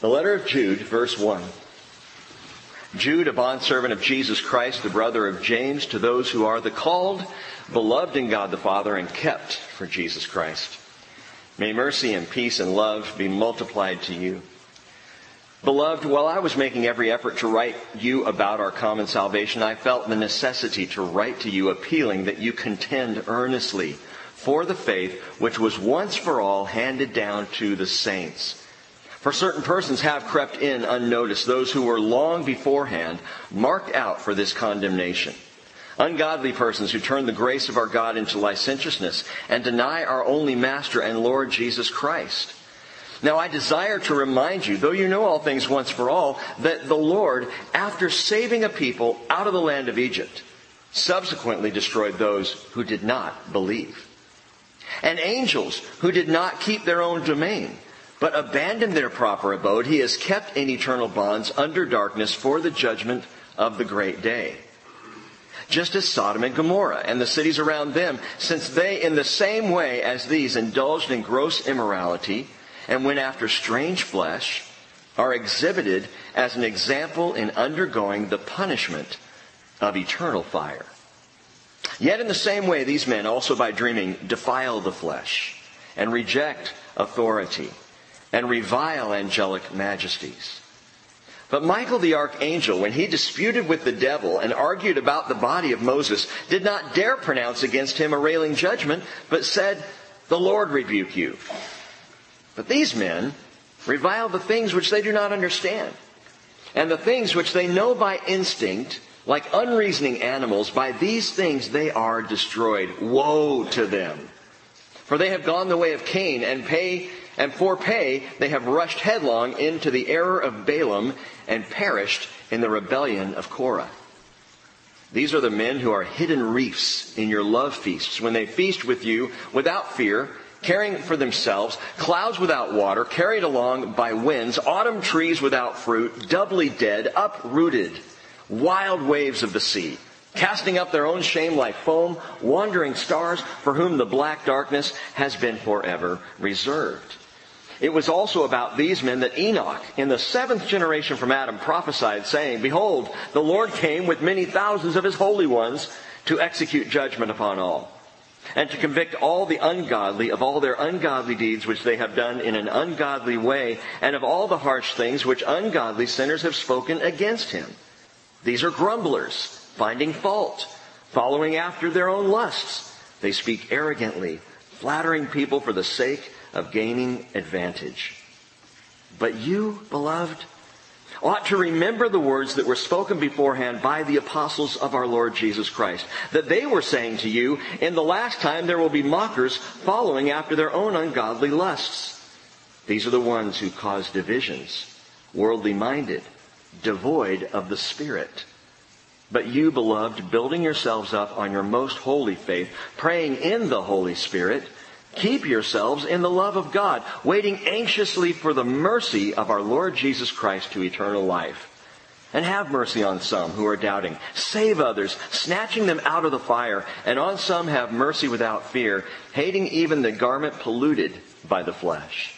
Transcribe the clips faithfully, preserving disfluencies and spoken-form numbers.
The letter of Jude, verse one. Jude, a bondservant of Jesus Christ, the brother of James, to those who are the called, beloved in God the Father, and kept for Jesus Christ. May mercy and peace and love be multiplied to you. Beloved, while I was making every effort to write you about our common salvation, I felt the necessity to write to you appealing that you contend earnestly for the faith which was once for all handed down to the saints. For certain persons have crept in unnoticed, those who were long beforehand marked out for this condemnation. Ungodly persons who turn the grace of our God into licentiousness and deny our only Master and Lord Jesus Christ. Now I desire to remind you, though you know all things once for all, that the Lord, after saving a people out of the land of Egypt, subsequently destroyed those who did not believe. And angels who did not keep their own domain, but abandoned their proper abode, he has kept in eternal bonds under darkness for the judgment of the great day. Just as Sodom and Gomorrah and the cities around them, since they in the same way as these indulged in gross immorality and went after strange flesh, are exhibited as an example in undergoing the punishment of eternal fire. Yet in the same way these men also by dreaming defile the flesh and reject authority and revile angelic majesties. But Michael the archangel, when he disputed with the devil and argued about the body of Moses, did not dare pronounce against him a railing judgment, but said, "The Lord rebuke you." But these men revile the things which they do not understand, and the things which they know by instinct, like unreasoning animals, by these things they are destroyed. Woe to them! For they have gone the way of Cain, and pay and for pay they have rushed headlong into the error of Balaam and perished in the rebellion of Korah. These are the men who are hidden reefs in your love feasts, when they feast with you without fear, caring for themselves, clouds without water, carried along by winds, autumn trees without fruit, doubly dead, uprooted, wild waves of the sea, casting up their own shame like foam, wandering stars for whom the black darkness has been forever reserved. It was also about these men that Enoch, in the seventh generation from Adam, prophesied, saying, "Behold, the Lord came with many thousands of his holy ones to execute judgment upon all, and to convict all the ungodly of all their ungodly deeds which they have done in an ungodly way, and of all the harsh things which ungodly sinners have spoken against him. These are grumblers, finding fault, following after their own lusts. They speak arrogantly, flattering people for the sake of gaining advantage. But you, beloved, ought to remember the words that were spoken beforehand by the apostles of our Lord Jesus Christ, that they were saying to you, in the last time there will be mockers following after their own ungodly lusts. These are the ones who cause divisions, worldly minded, devoid of the Spirit. But you, beloved, building yourselves up on your most holy faith, praying in the Holy Spirit, keep yourselves in the love of God, waiting anxiously for the mercy of our Lord Jesus Christ to eternal life. And have mercy on some who are doubting. Save others, snatching them out of the fire. And on some have mercy without fear, hating even the garment polluted by the flesh.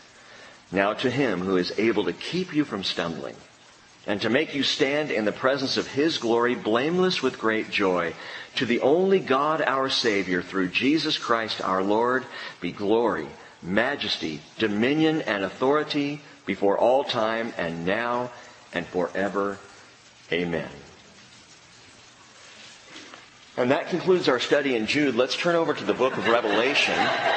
Now to him who is able to keep you from stumbling, and to make you stand in the presence of his glory, blameless with great joy, to the only God our Savior, through Jesus Christ our Lord, be glory, majesty, dominion, and authority before all time, and now and forever. Amen. And that concludes our study in Jude. Let's turn over to the book of Revelation.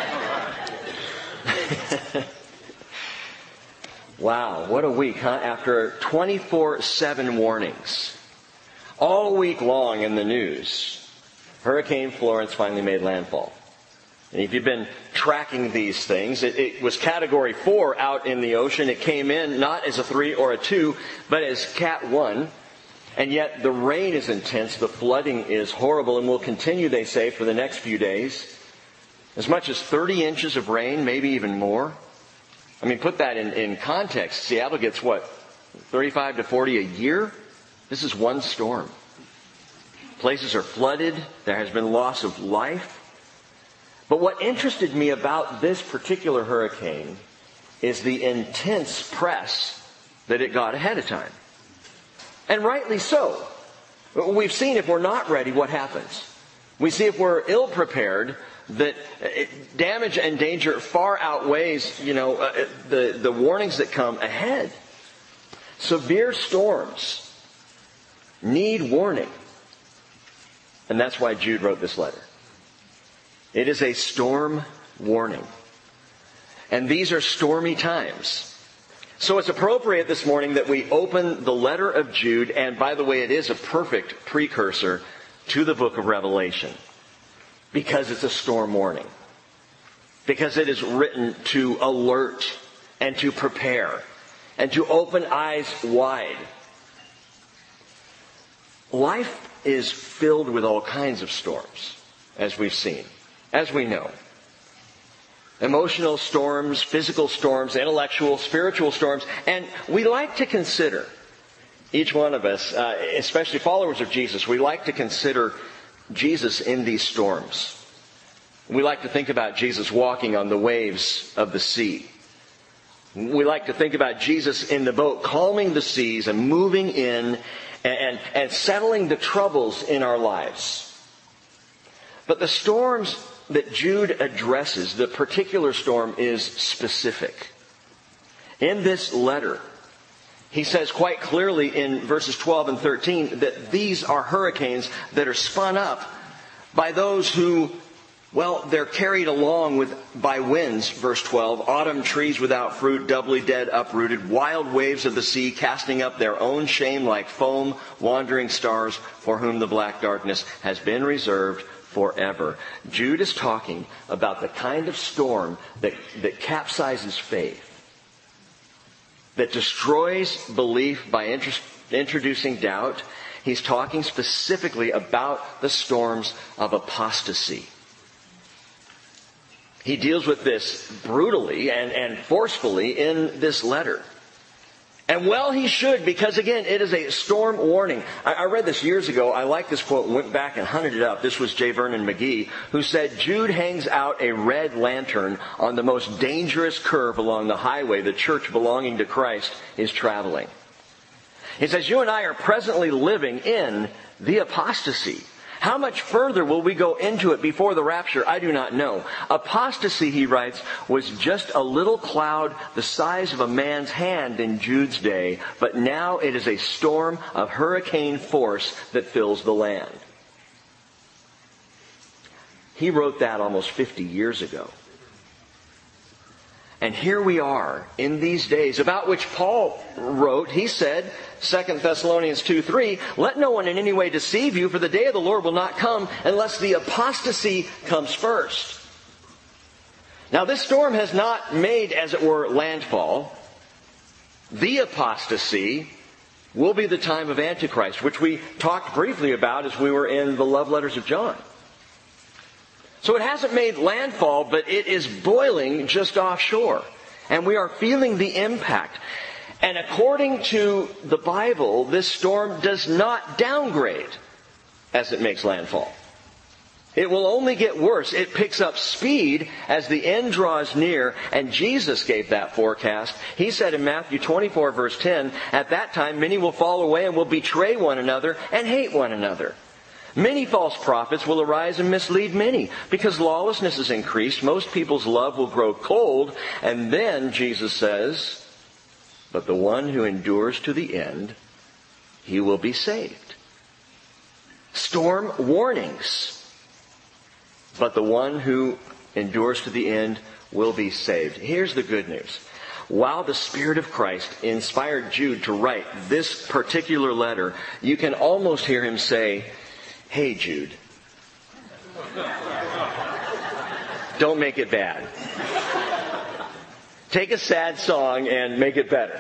Wow, what a week, huh? After twenty-four seven warnings, all week long in the news, Hurricane Florence finally made landfall. And if you've been tracking these things, it, it was category four out in the ocean. It came in not as a three or a two, but as cat one. And yet the rain is intense, the flooding is horrible, and will continue, they say, for the next few days. As much as thirty inches of rain, maybe even more. I mean, put that in, in context. Seattle gets what, thirty-five to forty a year? This is one storm. Places are flooded. There has been loss of life. But what interested me about this particular hurricane is the intense press that it got ahead of time. And rightly so. We've seen if we're not ready, what happens. We see if we're ill-prepared, that damage and danger far outweighs, you know, uh, the, the warnings that come ahead. Severe storms need warning. And that's why Jude wrote this letter. It is a storm warning. And these are stormy times. So it's appropriate this morning that we open the letter of Jude, and by the way, it is a perfect precursor to the book of Revelation, because it's a storm warning. Because it is written to alert and to prepare and to open eyes wide. Life is filled with all kinds of storms, as we've seen, as we know. Emotional storms, physical storms, intellectual, spiritual storms. And we like to consider, each one of us, uh, especially followers of Jesus, we like to consider Jesus in these storms. We like to think about Jesus walking on the waves of the sea. We like to think about Jesus in the boat, calming the seas and moving in and, and, and settling the troubles in our lives. But the storms that Jude addresses, the particular storm, is specific. In this letter, he says quite clearly in verses twelve and thirteen that these are hurricanes that are spun up by those who, well, they're carried along with by winds, verse twelve, autumn trees without fruit, doubly dead, uprooted, wild waves of the sea casting up their own shame like foam, wandering stars for whom the black darkness has been reserved forever. Jude is talking about the kind of storm that, that capsizes faith, that destroys belief by int- introducing doubt. He's talking specifically about the storms of apostasy. He deals with this brutally and, and forcefully in this letter. And well, he should, because again, it is a storm warning. I, I read this years ago. I like this quote and went back and hunted it up. This was J. Vernon McGee, who said, Jude hangs out a red lantern on the most dangerous curve along the highway the church belonging to Christ is traveling. He says, you and I are presently living in the apostasy. How much further will we go into it before the rapture? I do not know. Apostasy, he writes, was just a little cloud the size of a man's hand in Jude's day, but now it is a storm of hurricane force that fills the land. He wrote that almost fifty years ago. And here we are in these days, about which Paul wrote. He said, Second Thessalonians two three, let no one in any way deceive you, for the day of the Lord will not come unless the apostasy comes first. Now this storm has not made, as it were, landfall. The apostasy will be the time of Antichrist, which we talked briefly about as we were in the love letters of John. So it hasn't made landfall, but it is boiling just offshore. And we are feeling the impact. And according to the Bible, this storm does not downgrade as it makes landfall. It will only get worse. It picks up speed as the end draws near, and Jesus gave that forecast. He said in Matthew twenty-four, verse ten, at that time many will fall away and will betray one another and hate one another. Many false prophets will arise and mislead many. Because lawlessness is increased, most people's love will grow cold. And then, Jesus says, but the one who endures to the end, he will be saved. Storm warnings. But the one who endures to the end will be saved. Here's the good news. While the Spirit of Christ inspired Jude to write this particular letter, you can almost hear him say, hey, Jude, don't make it bad. Take a sad song and make it better.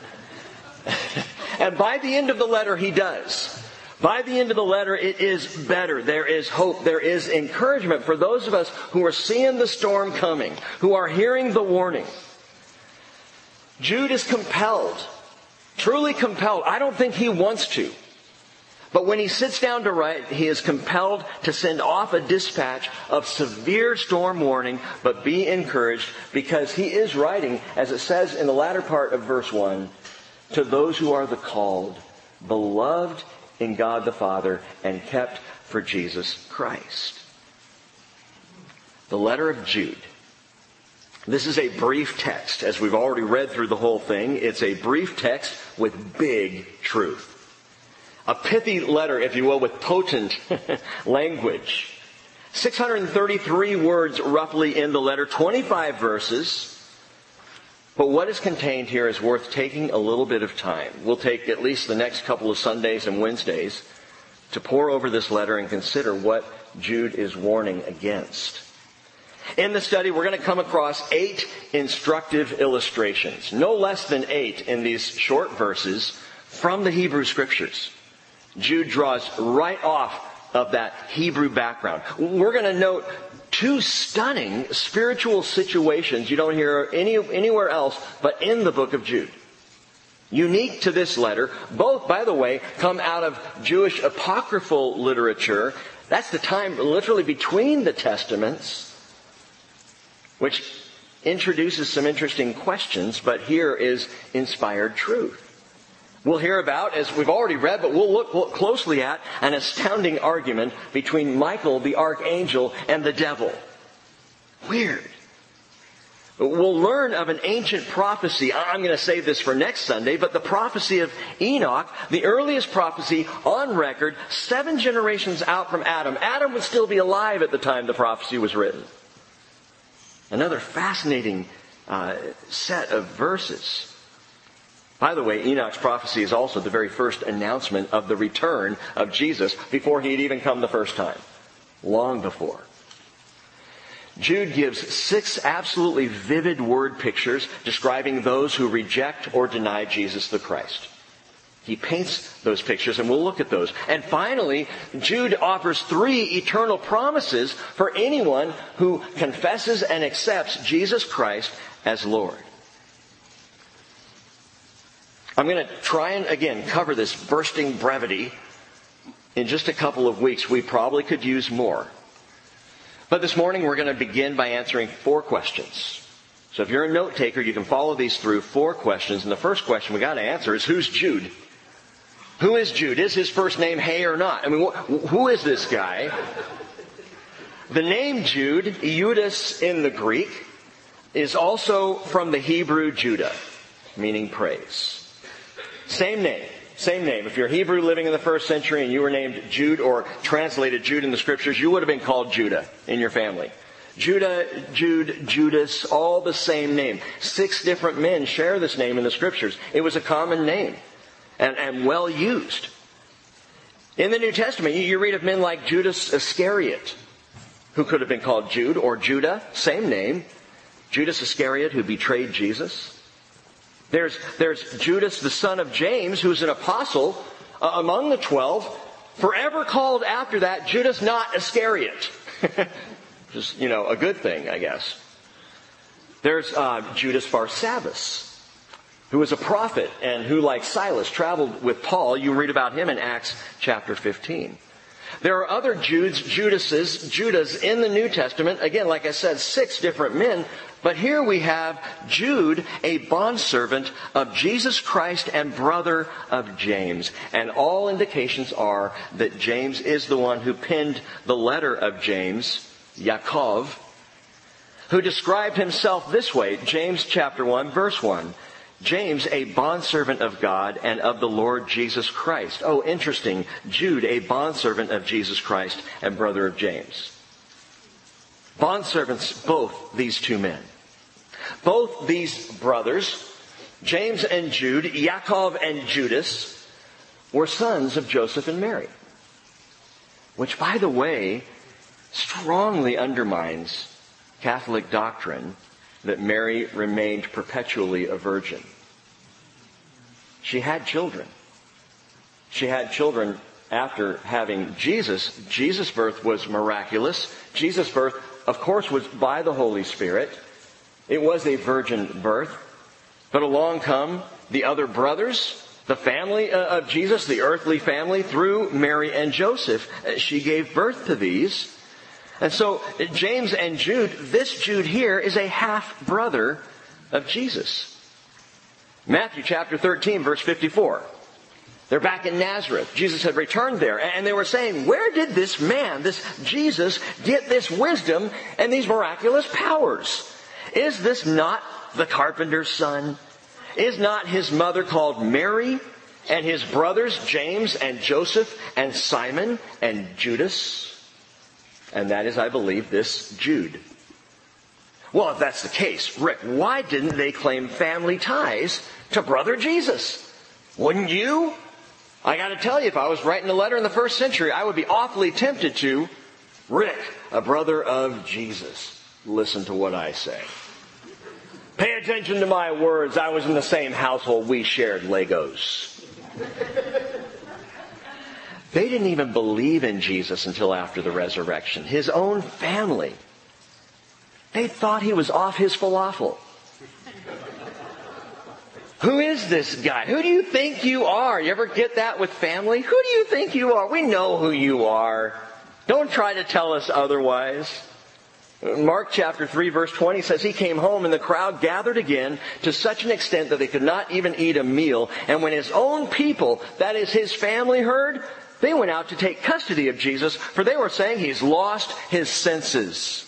And by the end of the letter, he does. By the end of the letter, it is better. There is hope. There is encouragement for those of us who are seeing the storm coming, who are hearing the warning. Jude is compelled, truly compelled. I don't think he wants to. But when he sits down to write, he is compelled to send off a dispatch of severe storm warning, but be encouraged, because he is writing, as it says in the latter part of verse one, to those who are the called, beloved in God the Father, and kept for Jesus Christ. The letter of Jude. This is a brief text. As we've already read through the whole thing, it's a brief text with big truth. A pithy letter, if you will, with potent language. six hundred thirty-three words roughly in the letter, twenty-five verses. But what is contained here is worth taking a little bit of time. We'll take at least the next couple of Sundays and Wednesdays to pore over this letter and consider what Jude is warning against. In the study, we're going to come across eight instructive illustrations, no less than eight in these short verses from the Hebrew Scriptures. Jude draws right off of that Hebrew background. We're going to note two stunning spiritual situations you don't hear any, anywhere else but in the book of Jude. Unique to this letter. Both, by the way, come out of Jewish apocryphal literature. That's the time literally between the Testaments, which introduces some interesting questions, but here is inspired truth. We'll hear about, as we've already read, but we'll look, look closely at an astounding argument between Michael, the archangel, and the devil. Weird. We'll learn of an ancient prophecy. I'm going to save this for next Sunday, but the prophecy of Enoch, the earliest prophecy on record, seven generations out from Adam. Adam would still be alive at the time the prophecy was written. Another fascinating uh, set of verses. By the way, Enoch's prophecy is also the very first announcement of the return of Jesus before he had even come the first time. Long before. Jude gives six absolutely vivid word pictures describing those who reject or deny Jesus the Christ. He paints those pictures, and we'll look at those. And finally, Jude offers three eternal promises for anyone who confesses and accepts Jesus Christ as Lord. I'm going to try and, again, cover this bursting brevity in just a couple of weeks. We probably could use more. But this morning we're going to begin by answering four questions. So if you're a note taker, you can follow these through. Four questions. And the first question we got to answer is, who's Jude? Who is Jude? Is his first name Hay or not? I mean, wh- who is this guy? The name Jude, Eudas in the Greek, is also from the Hebrew Judah, meaning praise. Same name. Same name. If you're Hebrew living in the first century and you were named Jude or translated Jude in the Scriptures, you would have been called Judah in your family. Judah, Jude, Judas, all the same name. Six different men share this name in the Scriptures. It was a common name and, and well used. In the New Testament, you, you read of men like Judas Iscariot, who could have been called Jude or Judah, same name. Judas Iscariot, who betrayed Jesus. There's, there's Judas, the son of James, who's an apostle uh, among the twelve, forever called after that Judas not Iscariot. Just, you know, a good thing, I guess. There's uh, Judas Barsabbas, who was a prophet and who, like Silas, traveled with Paul. You read about him in Acts chapter fifteen. There are other Judes, Judases, Judas in the New Testament. Again, like I said, six different men. But here we have Jude, a bondservant of Jesus Christ and brother of James. And all indications are that James is the one who penned the letter of James, Yaakov, who described himself this way, James chapter one, verse one. James, a bondservant of God and of the Lord Jesus Christ. Oh, interesting. Jude, a bondservant of Jesus Christ and brother of James. Bondservants, both these two men. Both these brothers, James and Jude, Yaakov and Judas, were sons of Joseph and Mary. Which, by the way, strongly undermines Catholic doctrine that Mary remained perpetually a virgin. She had children. She had children after having Jesus. Jesus' birth was miraculous. Jesus' birth, of course, was by the Holy Spirit. It was a virgin birth. But along come the other brothers, the family of Jesus, the earthly family, through Mary and Joseph. She gave birth to these. And so James and Jude, this Jude here is a half-brother of Jesus. Matthew chapter thirteen, verse fifty-four. They're back in Nazareth. Jesus had returned there. And they were saying, where did this man, this Jesus, get this wisdom and these miraculous powers? Is this not the carpenter's son? Is not his mother called Mary? And his brothers James and Joseph and Simon and Judas? And that is, I believe, this Jude. Well, if that's the case, Rick, why didn't they claim family ties to brother Jesus? Wouldn't you? I got to tell you, if I was writing a letter in the first century, I would be awfully tempted to. Rick, a brother of Jesus. Listen to what I say. Pay attention to my words. I was in the same household. We shared Legos. They didn't even believe in Jesus until after the resurrection. His own family. They thought he was off his falafel. Who is this guy? Who do you think you are? You ever get that with family? Who do you think you are? We know who you are. Don't try to tell us otherwise. Mark chapter three verse twenty says he came home and the crowd gathered again to such an extent that they could not even eat a meal. And when his own people, that is his family, heard, they went out to take custody of Jesus, for they were saying he's lost his senses.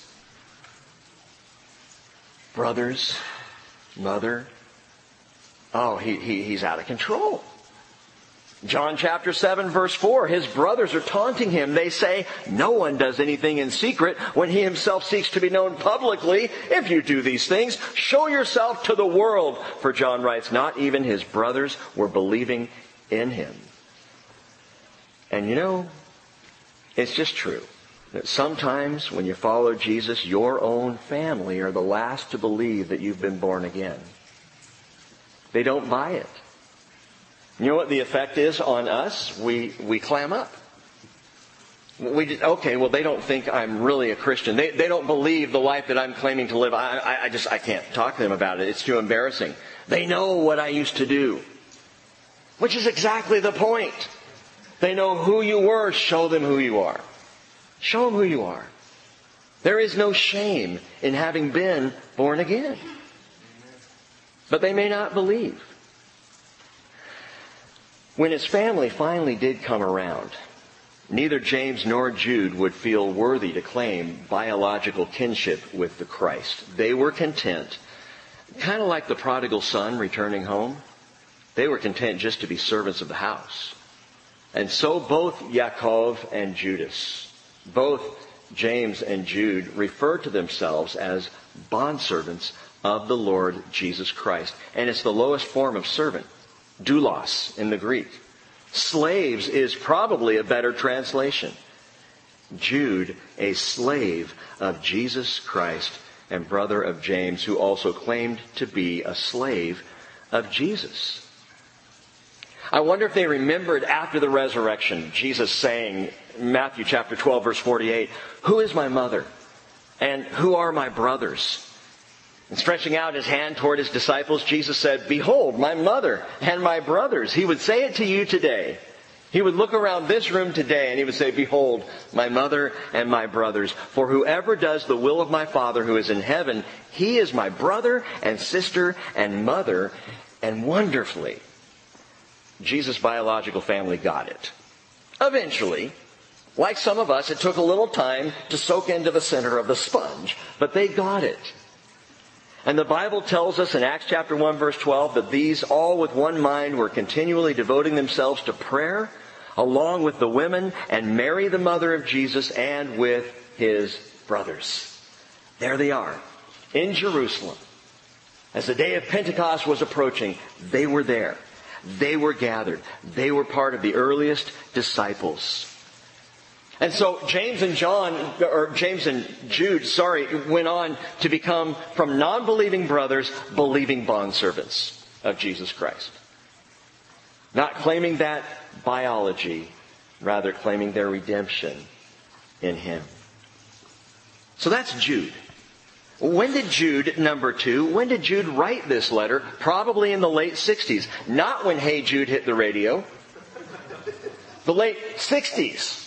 Brothers, mother, oh, he, he he's out of control. John chapter seven verse four, his brothers are taunting him. They say, no one does anything in secret when he himself seeks to be known publicly. If you do these things, show yourself to the world. For John writes, not even his brothers were believing in him. And you know, it's just true that sometimes when you follow Jesus, your own family are the last to believe that you've been born again. They don't buy it. You know what the effect is on us? We we clam up. We just, okay, well, they don't think I'm really a Christian. They they don't believe the life that I'm claiming to live. I, I, I just I can't talk to them about it. It's too embarrassing. They know what I used to do, which is exactly the point. They know who you were. Show them who you are. Show them who you are. There is no shame in having been born again. But they may not believe. When his family finally did come around, neither James nor Jude would feel worthy to claim biological kinship with the Christ. They were content, kind of like the prodigal son returning home. They were content just to be servants of the house. And so both Yaakov and Judas, both James and Jude, refer to themselves as bondservants of the Lord Jesus Christ. And it's the lowest form of servant. Doulos in the Greek. Slaves is probably a better translation. Jude, a slave of Jesus Christ and brother of James, who also claimed to be a slave of Jesus. I wonder if they remembered after the resurrection, Jesus saying, Matthew chapter twelve, verse forty-eight, who is my mother? And who are my brothers? And stretching out his hand toward his disciples, Jesus said, behold, my mother and my brothers. He would say it to you today. He would look around this room today and he would say, behold, my mother and my brothers. For whoever does the will of my Father who is in heaven, he is my brother and sister and mother. And wonderfully, Jesus' biological family got it. Eventually, like some of us, it took a little time to soak into the center of the sponge, but they got it. And the Bible tells us in Acts chapter one verse twelve that these all with one mind were continually devoting themselves to prayer along with the women and Mary the mother of Jesus and with his brothers. There they are in Jerusalem. As the day of Pentecost was approaching, they were there. They were gathered. They were part of the earliest disciples. And so James and John, or James and Jude, sorry, went on to become, from non-believing brothers, believing bondservants of Jesus Christ. Not claiming that biology, rather claiming their redemption in him. So that's Jude. When did Jude, number two, when did Jude write this letter? Probably in the late sixties. Not when Hey Jude hit the radio. The late sixties.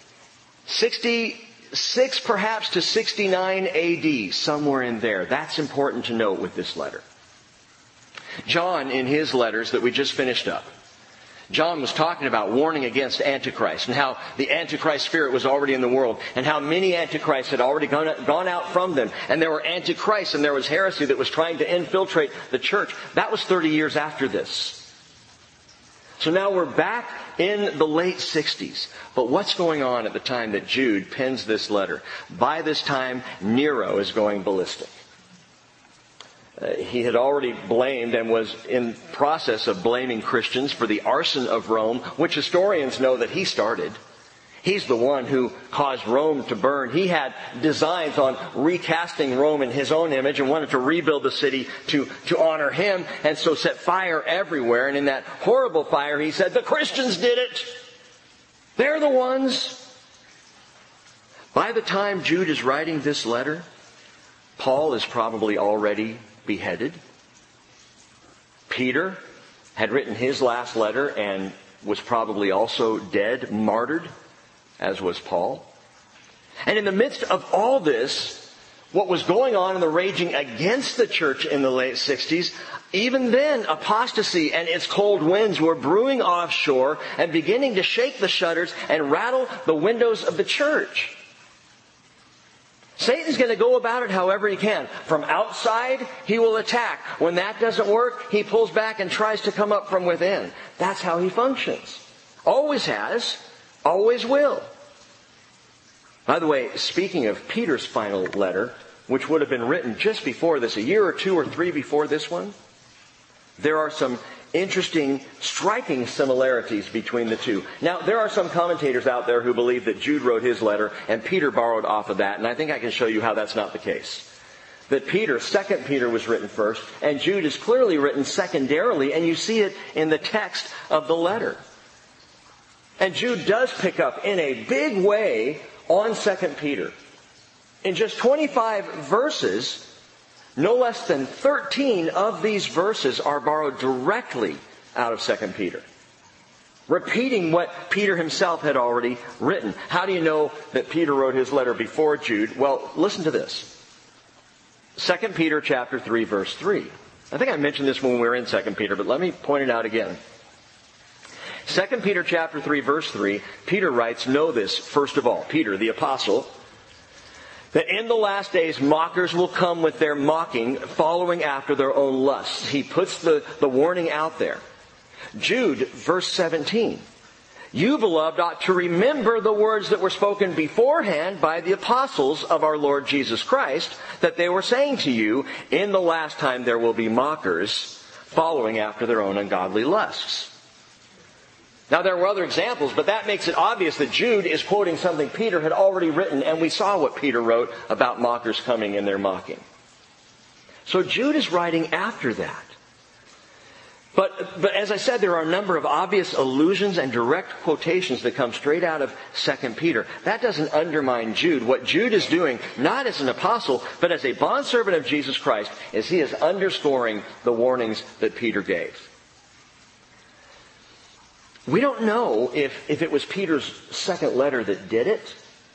sixty-six perhaps to sixty-nine A D, somewhere in there. That's important to note with this letter. John, in his letters that we just finished up, John was talking about warning against Antichrist and how the Antichrist spirit was already in the world and how many Antichrists had already gone, gone out from them. And there were Antichrists and there was heresy that was trying to infiltrate the church. That was thirty years after this. So now we're back in the late sixties. But what's going on at the time that Jude pens this letter? By this time, Nero is going ballistic. Uh, he had already blamed and was in process of blaming Christians for the arson of Rome, which historians know that he started. He's the one who caused Rome to burn. He had designs on recasting Rome in his own image and wanted to rebuild the city to, to honor him, and so set fire everywhere. And in that horrible fire, he said, the Christians did it. They're the ones. By the time Jude is writing this letter, Paul is probably already beheaded. Peter had written his last letter and was probably also dead, martyred, as was Paul. And in the midst of all this, what was going on in the raging against the church in the late sixties, even then apostasy and its cold winds were brewing offshore and beginning to shake the shutters and rattle the windows of the church. Satan's going to go about it however he can. From outside, he will attack. When that doesn't work, he pulls back and tries to come up from within. That's how he functions. Always has, always will. By the way, speaking of Peter's final letter, which would have been written just before this, a year or two or three before this one, there are some interesting, striking similarities between the two. Now, there are some commentators out there who believe that Jude wrote his letter and Peter borrowed off of that, and I think I can show you how that's not the case. That Peter, Second Peter was written first, and Jude is clearly written secondarily, and you see it in the text of the letter. And Jude does pick up in a big way on Second Peter. In just twenty-five verses, no less than thirteen of these verses are borrowed directly out of Second Peter, repeating what Peter himself had already written. How do you know that Peter wrote his letter before Jude? Well, listen to this. Second Peter chapter three, verse three. I think I mentioned this when we were in Second Peter, but let me point it out again. Second Peter chapter three, verse three, Peter writes, know this, first of all, Peter, the apostle, that in the last days mockers will come with their mocking, following after their own lusts. He puts the, the warning out there. Jude, verse seventeen. You, beloved, ought to remember the words that were spoken beforehand by the apostles of our Lord Jesus Christ, that they were saying to you, in the last time there will be mockers, following after their own ungodly lusts. Now, there were other examples, but that makes it obvious that Jude is quoting something Peter had already written, and we saw what Peter wrote about mockers coming and their mocking. So Jude is writing after that. But, but as I said, there are a number of obvious allusions and direct quotations that come straight out of Second Peter. That doesn't undermine Jude. What Jude is doing, not as an apostle, but as a bondservant of Jesus Christ, is he is underscoring the warnings that Peter gave. We don't know if, if it was Peter's second letter that did it,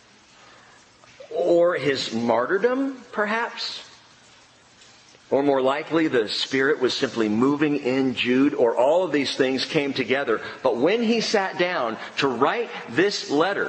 or his martyrdom, perhaps. Or more likely, the Spirit was simply moving in Jude, or all of these things came together. But when he sat down to write this letter,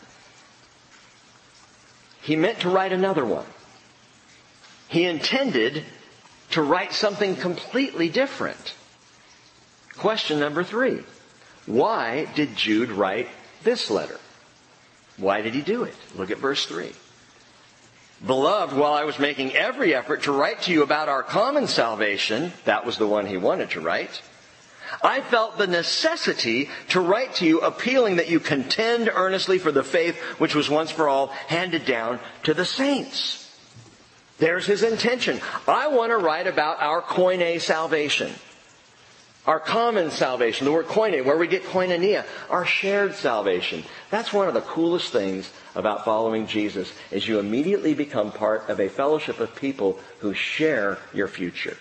he meant to write another one. He intended to write something completely different. Question number three. Why did Jude write this letter? Why did he do it? Look at verse three. Beloved, while I was making every effort to write to you about our common salvation, that was the one he wanted to write, I felt the necessity to write to you appealing that you contend earnestly for the faith which was once for all handed down to the saints. There's his intention. I want to write about our koine salvation. Our common salvation, the word koine, where we get koinonia, our shared salvation. That's one of the coolest things about following Jesus, is you immediately become part of a fellowship of people who share your future.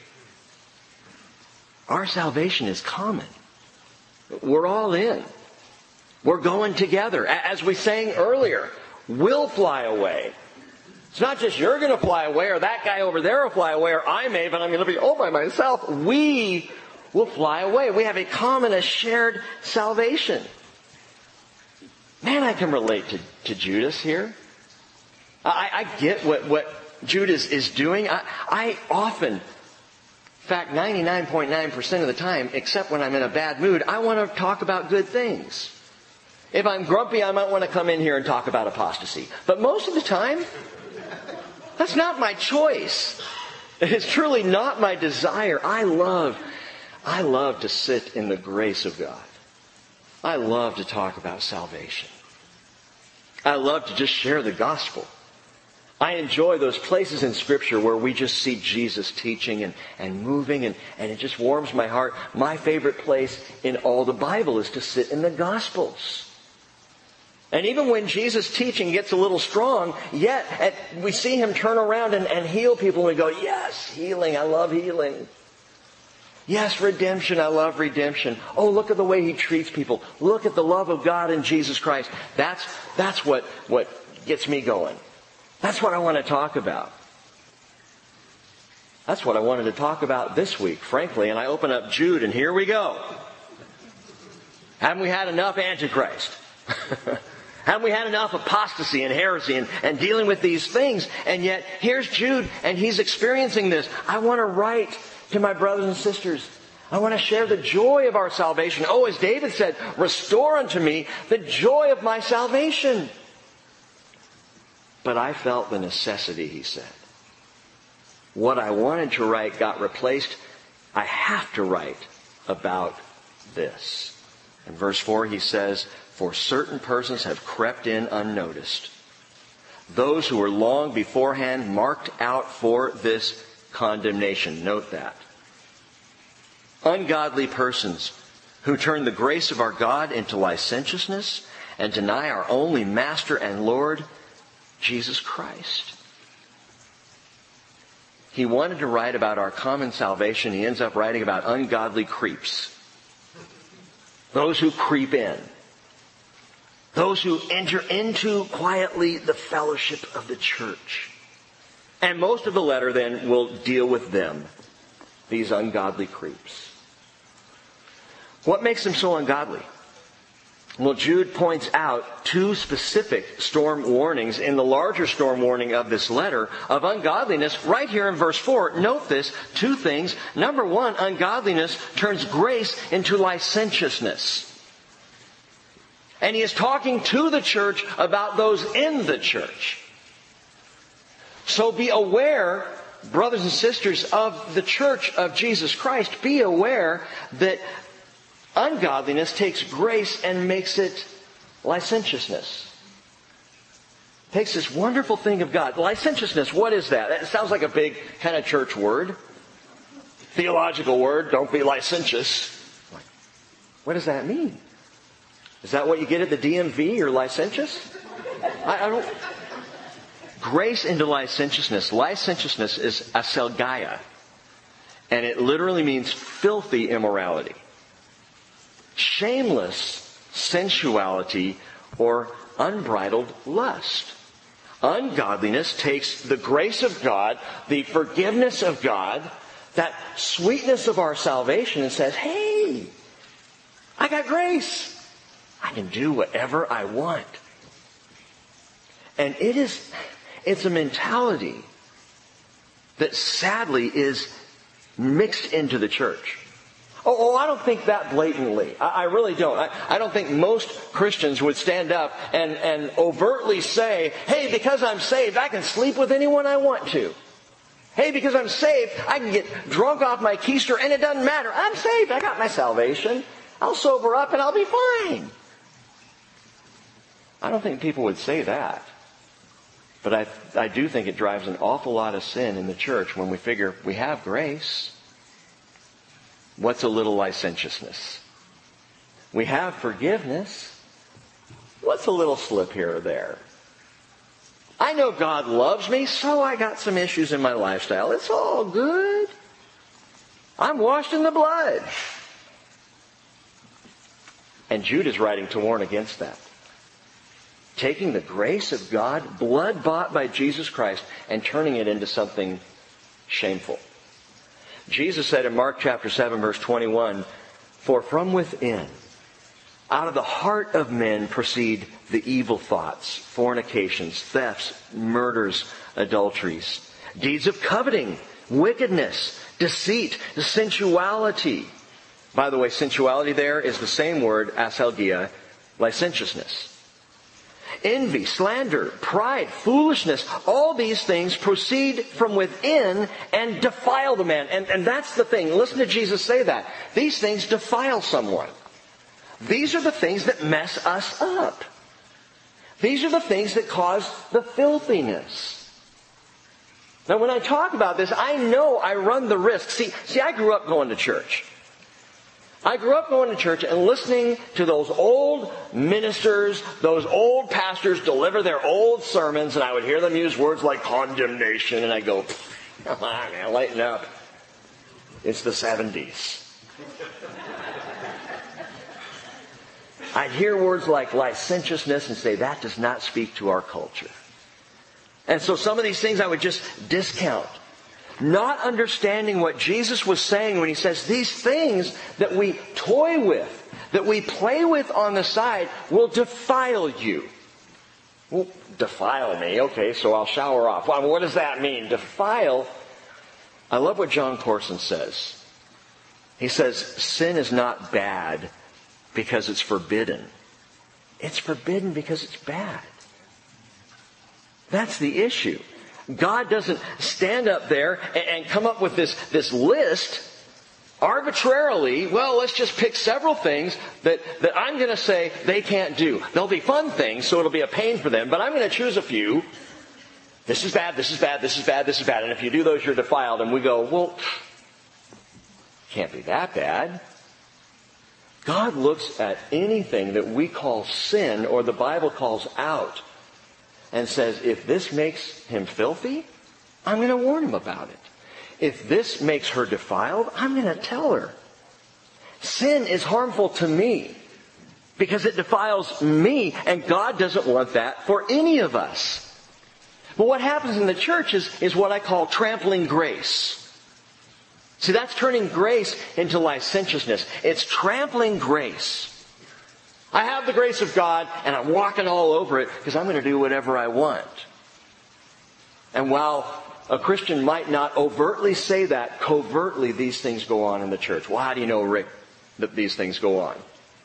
Our salvation is common. We're all in. We're going together. As we sang earlier, we'll fly away. It's not just you're going to fly away or that guy over there will fly away or I may, but I'm going to be all by myself. We will fly away. We have a common, a shared salvation. Man, I can relate to, to Judas here. I, I get what, what Judas is doing. I, I often, in fact, ninety-nine point nine percent of the time, except when I'm in a bad mood, I want to talk about good things. If I'm grumpy, I might want to come in here and talk about apostasy. But most of the time, that's not my choice. It's truly not my desire. I love, I love to sit in the grace of God. I love to talk about salvation. I love to just share the gospel. I enjoy those places in Scripture where we just see Jesus teaching and, and moving, and, and it just warms my heart. My favorite place in all the Bible is to sit in the Gospels. And even when Jesus' teaching gets a little strong, yet at, we see Him turn around and, and heal people, and we go, yes, healing, I love healing. Yes, redemption, I love redemption. Oh, look at the way He treats people. Look at the love of God in Jesus Christ. That's, that's what, what gets me going. That's what I want to talk about. That's what I wanted to talk about this week, frankly. And I open up Jude, and here we go. Haven't we had enough Antichrist? Haven't we had enough apostasy and heresy and, and dealing with these things? And yet, here's Jude, and he's experiencing this. I want to write to my brothers and sisters. I want to share the joy of our salvation. Oh, as David said, restore unto me the joy of my salvation. But I felt the necessity, he said. What I wanted to write got replaced. I have to write about this. In verse four he says, for certain persons have crept in unnoticed. Those who were long beforehand marked out for this condemnation. Note that. Ungodly persons who turn the grace of our God into licentiousness and deny our only Master and Lord, Jesus Christ. He wanted to write about our common salvation. He ends up writing about ungodly creeps. Those who creep in. Those who enter into quietly the fellowship of the church. And most of the letter then will deal with them. These ungodly creeps. What makes them so ungodly? Well, Jude points out two specific storm warnings in the larger storm warning of this letter of ungodliness right here in verse four. Note this, two things. Number one, ungodliness turns grace into licentiousness. And he is talking to the church about those in the church. So be aware, brothers and sisters of the church of Jesus Christ, be aware that ungodliness takes grace and makes it licentiousness. Takes this wonderful thing of God. Licentiousness, what is that? It sounds like a big kind of church word. Theological word, don't be licentious. What does that mean? Is that what you get at the D M V? You're licentious? I, I don't... Grace into licentiousness. Licentiousness is aselgaia. And it literally means filthy immorality. Shameless sensuality or unbridled lust. Ungodliness takes the grace of God, the forgiveness of God, that sweetness of our salvation and says, hey, I got grace. I can do whatever I want. And it is, it's a mentality that sadly is mixed into the church. Oh, oh, I don't think that blatantly. I, I really don't. I, I don't think most Christians would stand up and, and overtly say, hey, because I'm saved, I can sleep with anyone I want to. Hey, because I'm saved, I can get drunk off my keister and it doesn't matter. I'm saved. I got my salvation. I'll sober up and I'll be fine. I don't think people would say that. But I, I do think it drives an awful lot of sin in the church when we figure we have grace. What's a little licentiousness? We have forgiveness. What's a little slip here or there? I know God loves me, so I got some issues in my lifestyle. It's all good. I'm washed in the blood. And Jude is writing to warn against that. Taking the grace of God, blood bought by Jesus Christ, and turning it into something shameful. Jesus said in Mark chapter seven, verse twenty-one, "For from within, out of the heart of men proceed the evil thoughts, fornications, thefts, murders, adulteries, deeds of coveting, wickedness, deceit, sensuality." By the way, sensuality there is the same word, asalgia, licentiousness. Envy, slander, pride, foolishness, all these things proceed from within and defile the man. And, and that's the thing. Listen to Jesus say that. These things defile someone. These are the things that mess us up. These are the things that cause the filthiness. Now when I talk about this, I know I run the risk. See, see, I grew up going to church. I grew up going to church and listening to those old ministers, those old pastors deliver their old sermons, and I would hear them use words like condemnation, and I go, come on, man, lighten up. It's the seventies. I'd hear words like licentiousness and say, that does not speak to our culture. And so some of these things I would just discount. Not understanding what Jesus was saying when He says these things that we toy with, that we play with on the side, will defile you. Well, defile me. Okay, so I'll shower off. Well, what does that mean? Defile. I love what John Corson says. He says, sin is not bad because it's forbidden. It's forbidden because it's bad. That's the issue. God doesn't stand up there and, and come up with this, this list arbitrarily. Well, let's just pick several things that, that I'm going to say they can't do. They'll be fun things, so it'll be a pain for them, but I'm going to choose a few. This is bad, this is bad, this is bad, this is bad. And if you do those, you're defiled. And we go, well, can't be that bad. God looks at anything that we call sin or the Bible calls out and says, if this makes him filthy, I'm going to warn him about it. If this makes her defiled, I'm going to tell her. Sin is harmful to me because it defiles me, and God doesn't want that for any of us. But what happens in the church is, is what I call trampling grace. See, that's turning grace into licentiousness. It's trampling grace. I have the grace of God, and I'm walking all over it because I'm going to do whatever I want. And while a Christian might not overtly say that, covertly these things go on in the church. Well, how do you know, Rick, that these things go on?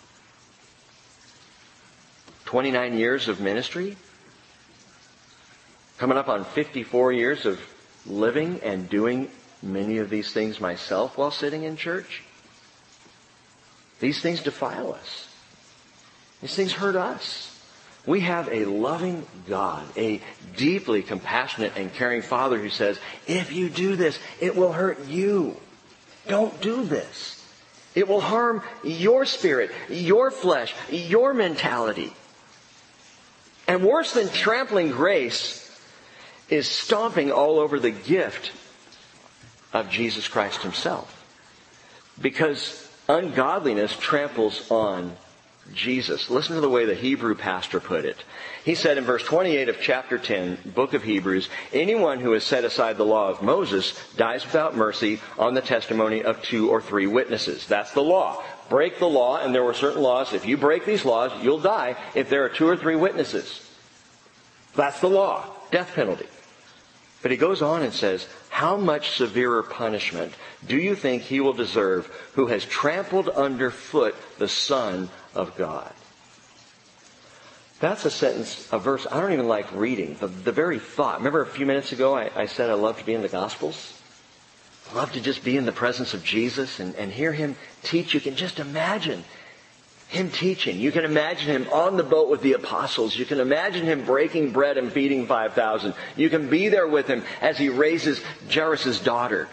twenty-nine years of ministry? Coming up on fifty-four years of living and doing many of these things myself while sitting in church? These things defile us. These things hurt us. We have a loving God, a deeply compassionate and caring Father who says, if you do this, it will hurt you. Don't do this. It will harm your spirit, your flesh, your mentality. And worse than trampling grace is stomping all over the gift of Jesus Christ Himself. Because ungodliness tramples on Jesus. Listen to the way the Hebrew pastor put it. He said in verse twenty-eight of chapter ten, book of Hebrews, anyone who has set aside the law of Moses dies without mercy on the testimony of two or three witnesses. That's the law. Break the law, and there were certain laws. If you break these laws, you'll die if there are two or three witnesses. That's the law. Death penalty. But he goes on and says, how much severer punishment do you think he will deserve who has trampled underfoot the Son of God? That's a sentence, a verse I don't even like reading. The, the very thought. Remember a few minutes ago I, I said I love to be in the Gospels? I love to just be in the presence of Jesus and, and hear Him teach. You can just imagine Him teaching. You can imagine Him on the boat with the apostles. You can imagine Him breaking bread and feeding five thousand. You can be there with Him as He raises Jairus' daughter.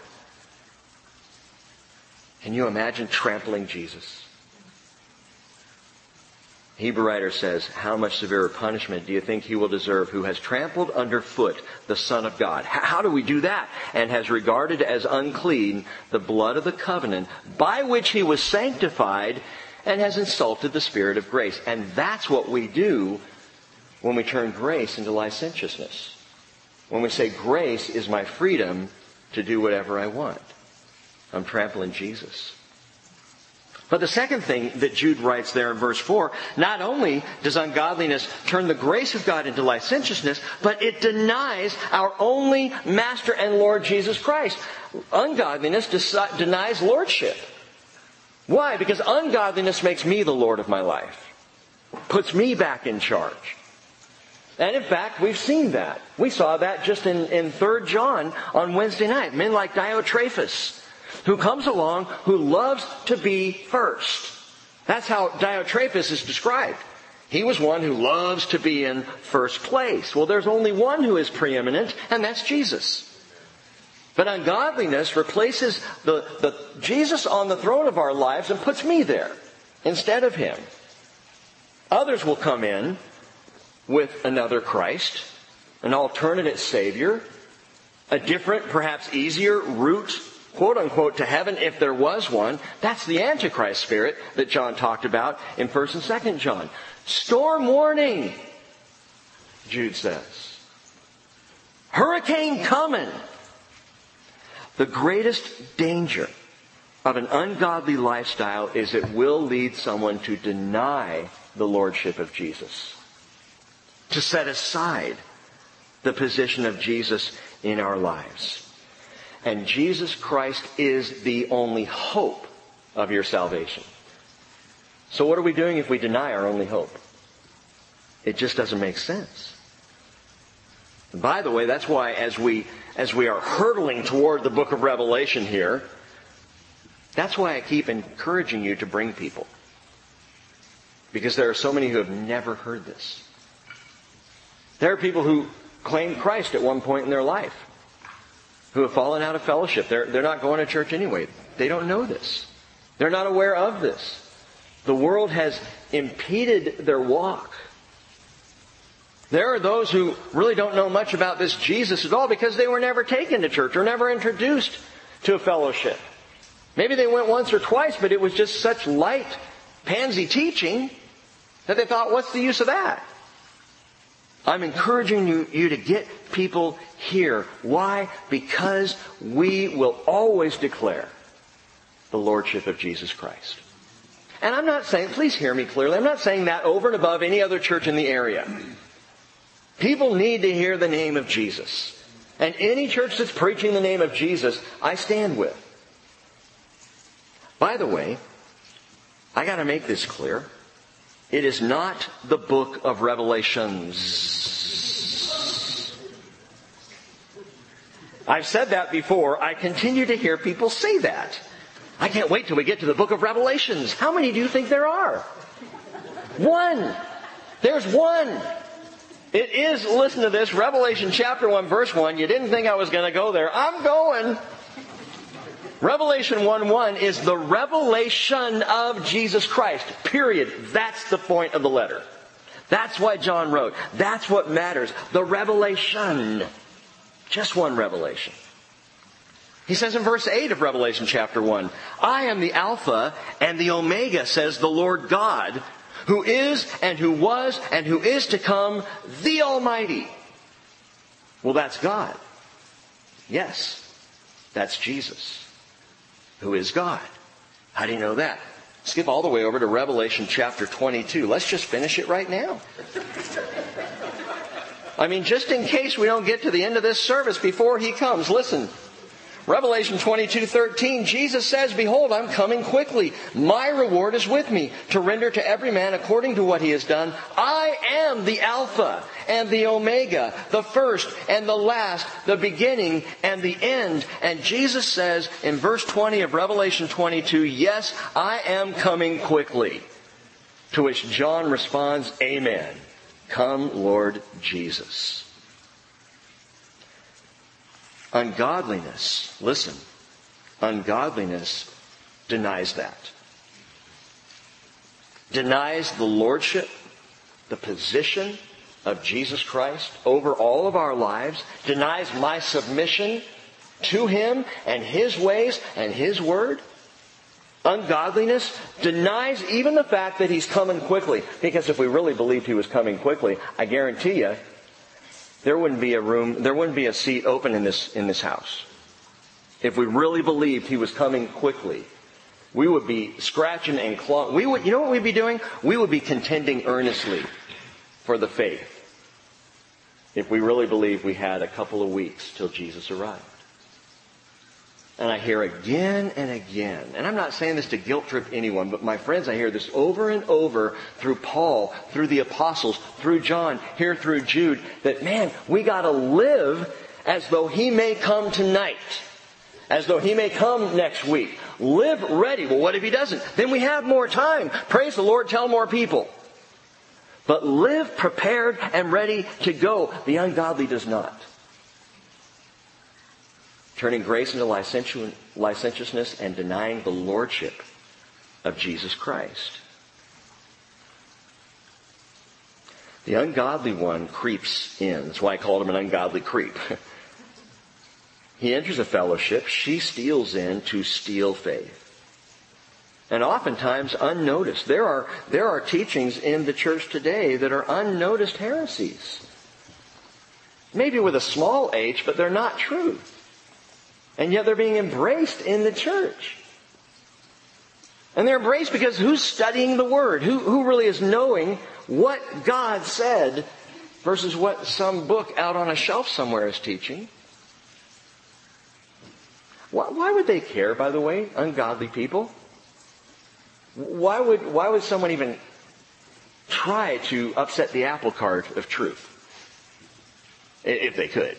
Can you imagine trampling Jesus? Hebrew writer says, how much severer punishment do you think he will deserve who has trampled underfoot the Son of God? How do we do that? And has regarded as unclean the blood of the covenant by which he was sanctified and has insulted the Spirit of grace. And that's what we do when we turn grace into licentiousness. When we say grace is my freedom to do whatever I want. I'm trampling Jesus. But the second thing that Jude writes there in verse four, not only does ungodliness turn the grace of God into licentiousness, but it denies our only Master and Lord Jesus Christ. Ungodliness deci- denies lordship. Why? Because ungodliness makes me the Lord of my life. Puts me back in charge. And in fact, we've seen that. We saw that just in, in Third John on Wednesday night. Men like Diotrephes, who comes along, who loves to be first. That's how Diotrephes is described. He was one who loves to be in first place. Well, there's only one who is preeminent, and that's Jesus. But ungodliness replaces the, the Jesus on the throne of our lives and puts me there instead of Him. Others will come in with another Christ, an alternate Savior, a different, perhaps easier route, quote unquote, to heaven if there was one. That's the Antichrist spirit that John talked about in First and Second John. Storm warning, Jude says. Hurricane coming. The greatest danger of an ungodly lifestyle is it will lead someone to deny the lordship of Jesus, to set aside the position of Jesus in our lives. And Jesus Christ is the only hope of your salvation. So what are we doing if we deny our only hope? It just doesn't make sense. And by the way, that's why as we as we are hurtling toward the book of Revelation here, that's why I keep encouraging you to bring people. Because there are so many who have never heard this. There are people who claimed Christ at one point in their life, who have fallen out of fellowship. They're, they're not going to church anyway. They don't know this. They're not aware of this. The world has impeded their walk. There are those who really don't know much about this Jesus at all because they were never taken to church or never introduced to a fellowship. Maybe they went once or twice, but it was just such light, pansy teaching that they thought, what's the use of that? I'm encouraging you, you to get people here. Why? Because we will always declare the lordship of Jesus Christ. And I'm not saying, please hear me clearly, I'm not saying that over and above any other church in the area. People need to hear the name of Jesus. And any church that's preaching the name of Jesus, I stand with. By the way, I got to make this clear. It is not the book of Revelations. I've said that before. I continue to hear people say that. I can't wait till we get to the book of Revelations. How many do you think there are? One. There's one. It is, listen to this, Revelation chapter one, verse one. You didn't think I was going to go there. I'm going. Revelation one one is the revelation of Jesus Christ. Period. That's the point of the letter. That's why John wrote. That's what matters. The revelation. Just one revelation. He says in verse eight of Revelation chapter one, I am the Alpha and the Omega, says the Lord God, who is and who was and who is to come, the Almighty. Well, that's God. Yes, that's Jesus, who is God. How do you know that? Skip all the way over to Revelation chapter twenty-two. Let's just finish it right now. I mean, just in case we don't get to the end of this service before He comes, listen. Revelation twenty-two thirteen, Jesus says, behold, I'm coming quickly. My reward is with me to render to every man according to what he has done. I am the Alpha and the Omega, the first and the last, the beginning and the end. And Jesus says in verse twenty of Revelation twenty-two, yes, I am coming quickly. To which John responds, amen. Come, Lord Jesus. Ungodliness, listen, ungodliness denies that. Denies the lordship, the position of Jesus Christ over all of our lives. Denies my submission to Him and His ways and His word. ungodliness denies even the fact that He's coming quickly. Because if we really believed He was coming quickly, I guarantee you, there wouldn't be a room, there wouldn't be a seat open in this, in this house. If we really believed He was coming quickly, we would be scratching and clawing. We would, you know what we'd be doing? We would be contending earnestly for the faith. If we really believed we had a couple of weeks till Jesus arrived. And I hear again and again, and I'm not saying this to guilt trip anyone, but my friends, I hear this over and over through Paul, through the apostles, through John, here through Jude, that man, we gotta live as though He may come tonight. As though He may come next week. Live ready. Well, what if He doesn't? Then we have more time. Praise the Lord, tell more people. But live prepared and ready to go. The ungodly does not. Turning grace into licentiousness and denying the lordship of Jesus Christ. The ungodly one creeps in. That's why I called him an ungodly creep. He enters a fellowship. She steals in to steal faith. And oftentimes unnoticed. There are, there are teachings in the church today that are unnoticed heresies. Maybe with a small h, but they're not true. And yet they're being embraced in the church. And they're embraced because who's studying the Word? Who, who really is knowing what God said versus what some book out on a shelf somewhere is teaching? Why, why would they care, by the way, ungodly people? Why would, why would someone even try to upset the apple cart of truth? If they could.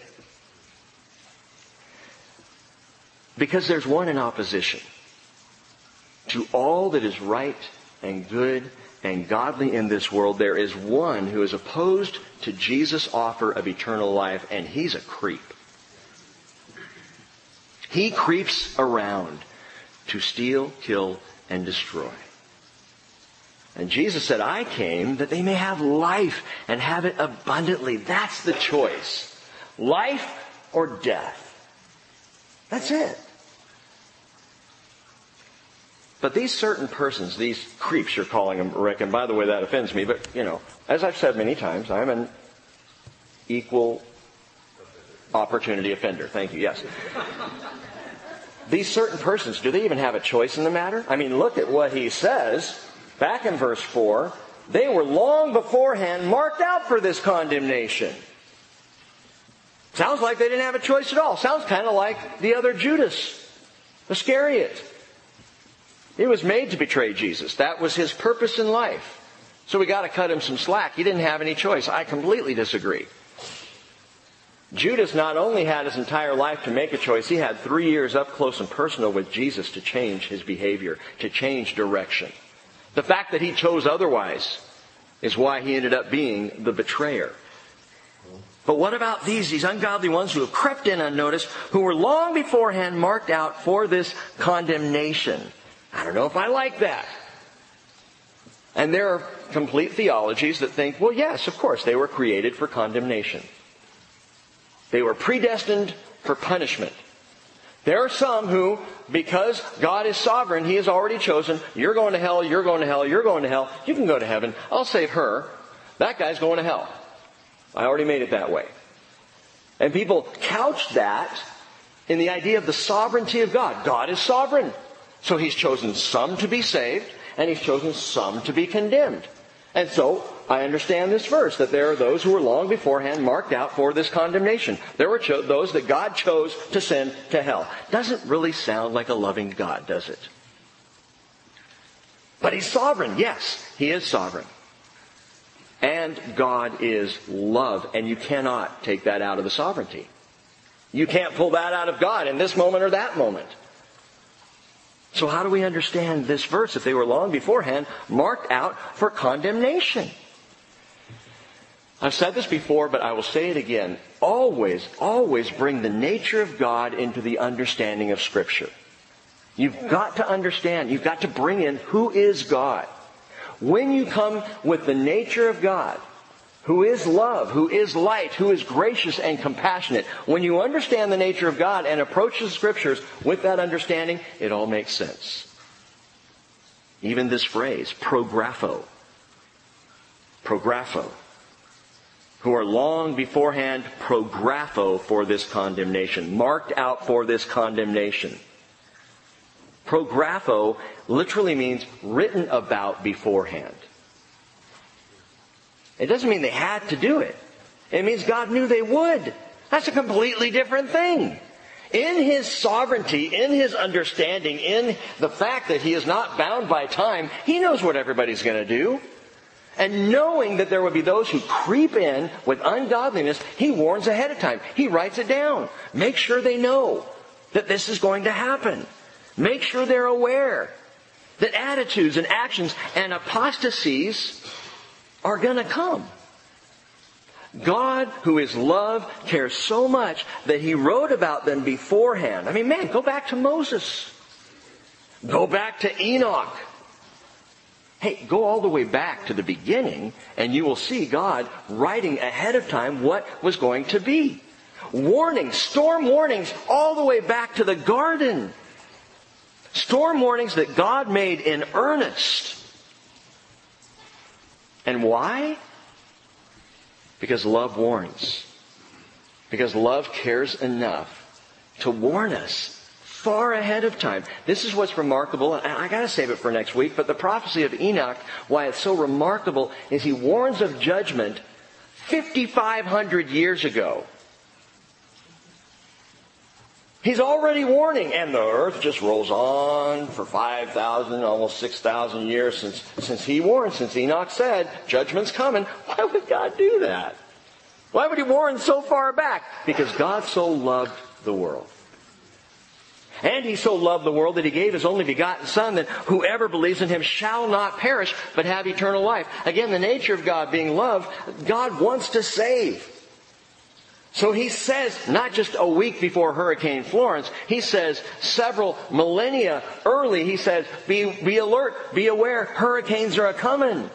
Because there's one in opposition to all that is right and good and godly in this world. There is one who is opposed to Jesus' offer of eternal life, and he's a creep. He creeps around to steal, kill, and destroy. And Jesus said, I came that they may have life and have it abundantly. That's the choice. Life or death. That's it. But these certain persons, these creeps you're calling them, Rick, and by the way, that offends me, but, you know, as I've said many times, I'm an equal opportunity offender. Thank you, yes. These certain persons, do they even have a choice in the matter? I mean, look at what he says. Back in verse four, they were long beforehand marked out for this condemnation. Sounds like they didn't have a choice at all. Sounds kind of like the other Judas Iscariot. He was made to betray Jesus. That was his purpose in life. So we got to cut him some slack. He didn't have any choice. I completely disagree. Judas not only had his entire life to make a choice, he had three years up close and personal with Jesus to change his behavior, to change direction. The fact that he chose otherwise is why he ended up being the betrayer. But what about these, these ungodly ones who have crept in unnoticed, who were long beforehand marked out for this condemnation? I don't know if I like that. And there are complete theologies that think, well, yes, of course, they were created for condemnation. They were predestined for punishment. There are some who, because God is sovereign, He has already chosen, you're going to hell, you're going to hell, you're going to hell, you can go to heaven, I'll save her, that guy's going to hell. I already made it that way. And people couch that in the idea of the sovereignty of God. God is sovereign. So He's chosen some to be saved, and He's chosen some to be condemned. And so, I understand this verse, that there are those who were long beforehand marked out for this condemnation. There were cho- those that God chose to send to hell. Doesn't really sound like a loving God, does it? But He's sovereign. Yes, He is sovereign. And God is love, and you cannot take that out of the sovereignty. You can't pull that out of God in this moment or that moment. So how do we understand this verse if they were long beforehand marked out for condemnation? I've said this before, but I will say it again. Always, always bring the nature of God into the understanding of Scripture. You've got to understand, you've got to bring in who is God. When you come with the nature of God, who is love, who is light, who is gracious and compassionate, when you understand the nature of God and approach the Scriptures with that understanding, it all makes sense. Even this phrase, prographo. Prographo. Who are long beforehand prographo for this condemnation. Marked out for this condemnation. Prographo literally means written about beforehand. It doesn't mean they had to do it. It means God knew they would. That's a completely different thing. In His sovereignty, in His understanding, in the fact that He is not bound by time, He knows what everybody's going to do. And knowing that there would be those who creep in with ungodliness, He warns ahead of time. He writes it down. Make sure they know that this is going to happen. Make sure they're aware that attitudes and actions and apostasies are going to come. God, who is love, cares so much that He wrote about them beforehand. I mean, man, go back to Moses. Go back to Enoch. Hey, go all the way back to the beginning and you will see God writing ahead of time what was going to be. Warnings, storm warnings, all the way back to the garden. Storm warnings that God made in earnest. And why? Because love warns. Because love cares enough to warn us far ahead of time. This is what's remarkable, and I gotta save it for next week, but the prophecy of Enoch, why it's so remarkable, is he warns of judgment fifty-five hundred years ago. He's already warning, and the earth just rolls on for five thousand, almost six thousand years since, since he warned, since Enoch said, judgment's coming. Why would God do that? Why would He warn so far back? Because God so loved the world. And He so loved the world that He gave His only begotten Son, that whoever believes in Him shall not perish, but have eternal life. Again, the nature of God being love, God wants to save. So He says, not just a week before Hurricane Florence, He says several millennia early, He says, be, be alert, be aware, hurricanes are a-coming.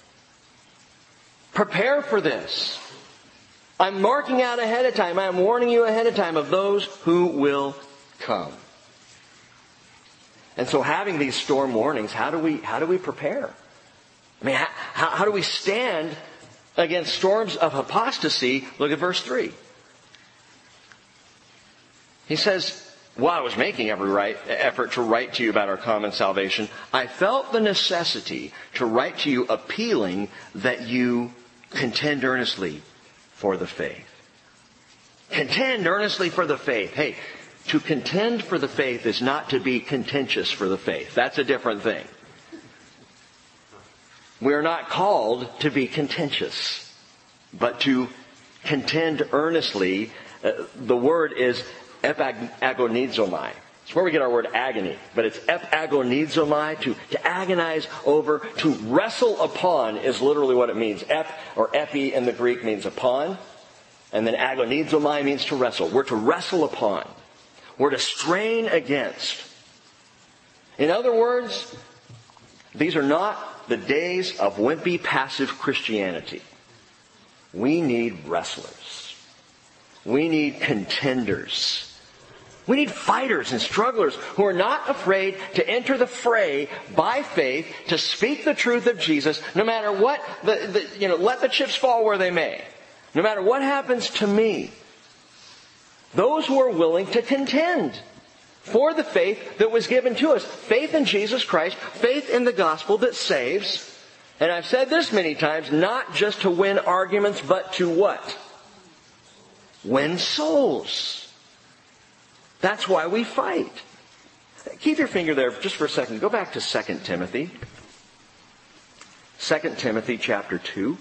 Prepare for this. I'm marking out ahead of time, I'm warning you ahead of time of those who will come. And so having these storm warnings, how do we, how do we prepare? I mean, how, how do we stand against storms of apostasy? Look at verse three. He says, while I was making every right, effort to write to you about our common salvation, I felt the necessity to write to you appealing that you contend earnestly for the faith. Contend earnestly for the faith. Hey, to contend for the faith is not to be contentious for the faith. That's a different thing. We are not called to be contentious, but to contend earnestly. Uh, the word is epagonizomai. It's where we get our word agony. But it's epagonizomai, to, to agonize over, to wrestle upon is literally what it means. Ep or epi in the Greek means upon. And then agonizomai means to wrestle. We're to wrestle upon. We're to strain against. In other words, these are not the days of wimpy, passive Christianity. We need wrestlers. We need contenders. We need fighters and strugglers who are not afraid to enter the fray by faith, to speak the truth of Jesus, no matter what, the, the, you know, let the chips fall where they may. No matter what happens to me. Those who are willing to contend for the faith that was given to us. Faith in Jesus Christ, faith in the gospel that saves. And I've said this many times, not just to win arguments, but to what? Win souls. That's why we fight. Keep your finger there just for a second. Go back to Second Timothy. Second Timothy chapter two.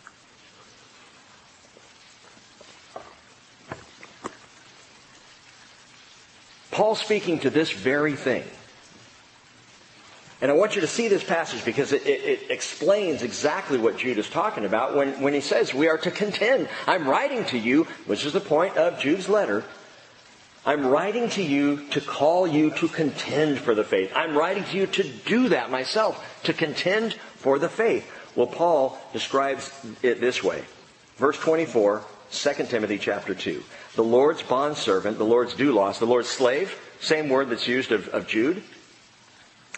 Paul speaking to this very thing. And I want you to see this passage because it, it, it explains exactly what Jude is talking about when, when he says we are to contend. I'm writing to you, which is the point of Jude's letter. I'm writing to you to call you to contend for the faith. I'm writing to you to do that myself, to contend for the faith. Well, Paul describes it this way. Verse twenty-four, Second Timothy chapter two. The Lord's bondservant, the Lord's doulos, the Lord's slave, same word that's used of, of Jude,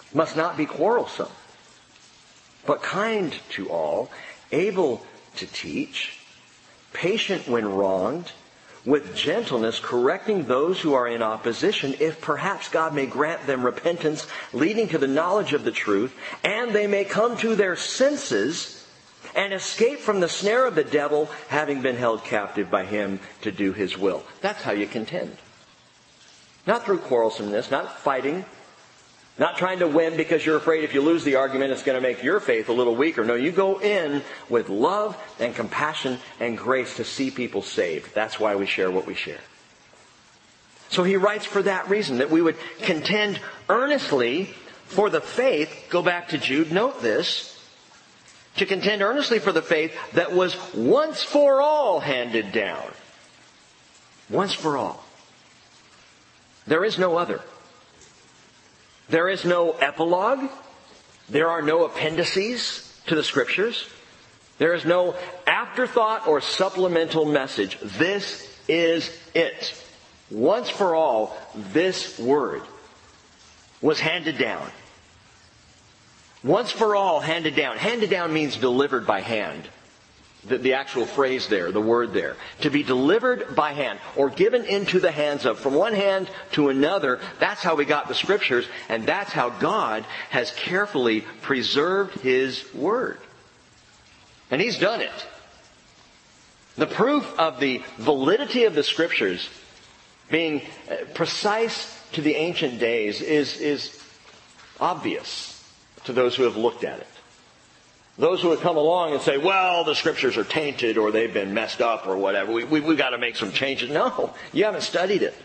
must not be quarrelsome, but kind to all, able to teach, patient when wronged, with gentleness correcting those who are in opposition, if perhaps God may grant them repentance, leading to the knowledge of the truth, and they may come to their senses and escape from the snare of the devil, having been held captive by him to do his will. That's how you contend. Not through quarrelsomeness, not fighting, not trying to win because you're afraid if you lose the argument it's going to make your faith a little weaker. No, you go in with love and compassion and grace to see people saved. That's why we share what we share. So he writes for that reason, that we would contend earnestly for the faith. Go back to Jude, note this. To contend earnestly for the faith that was once for all handed down. Once for all. There is no other. There is no epilogue. There are no appendices to the Scriptures. There is no afterthought or supplemental message. This is it. Once for all, this word was handed down. Once for all, handed down. Handed down means delivered by hand. The, the actual phrase there, the word there. To be delivered by hand, or given into the hands of. From one hand to another, that's how we got the Scriptures, and that's how God has carefully preserved His Word. And He's done it. The proof of the validity of the Scriptures being precise to the ancient days is, is obvious to those who have looked at it. Those who would come along and say, well, the Scriptures are tainted or they've been messed up or whatever. We, we, we've got to make some changes. No, you haven't studied it.